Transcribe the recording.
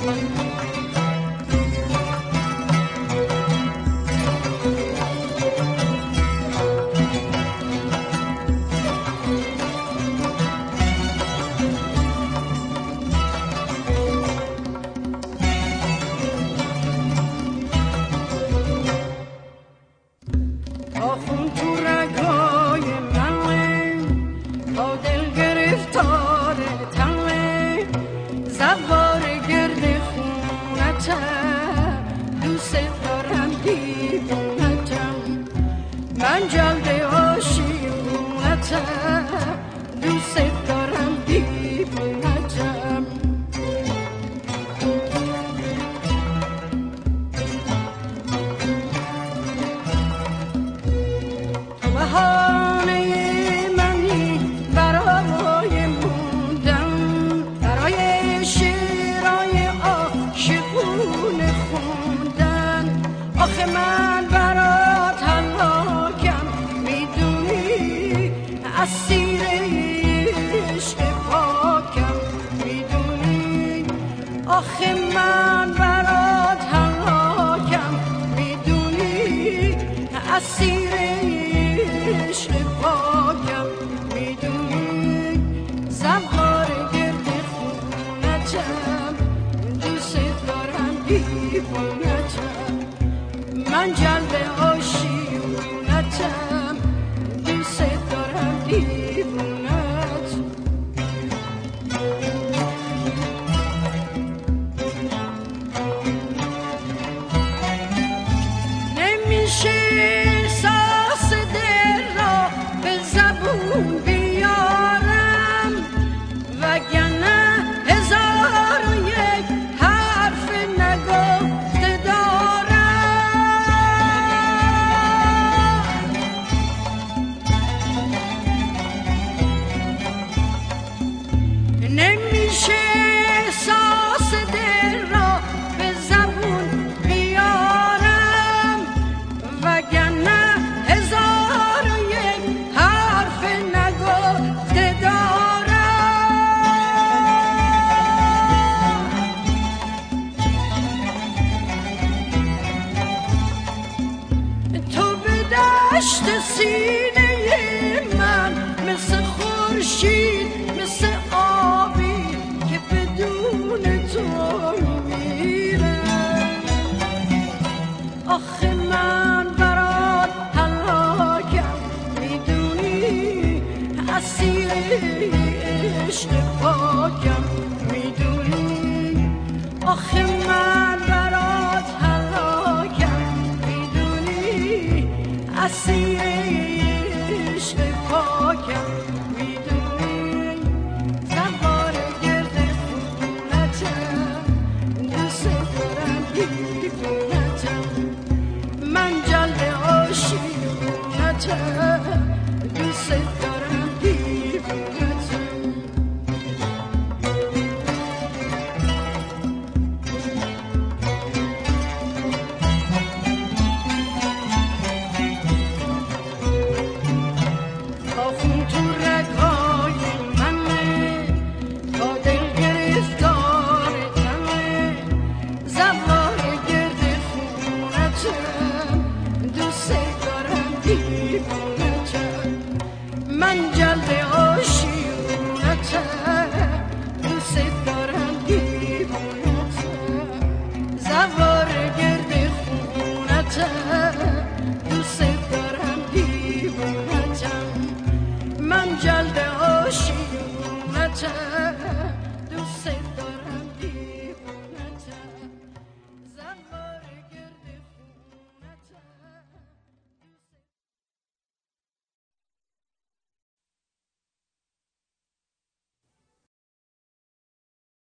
من جلد عاشقونتم دوست دارم دیوونتم تو بهانه منی برای موندن برای شعرهای عاشقونه خوندن آخه من برات هلاکم میدونی اسیر عشق پاکم میدونی آخه من برات هلاکم میدونی اسیر عشق پاکم میدونی زبار گرد خونتم دوست دارم دیوونتم من جلب عاشقونتم دوست دارم دیوونت نمیشه احساس دل را به زبون بیارم وگرنه هزار و یک حرف نگفته دارم نمیشه احساس دل را به زبون بیارم وگرنه هزار و یک حرف نگفته دارم تو به دشت سینه من مثل خورشید مثل آبی که بدون تو میمیره آخه من برات هلاکم میدونی اسیر عشق پاکم میدونی آخه من برات هلاکم میدونی اسیر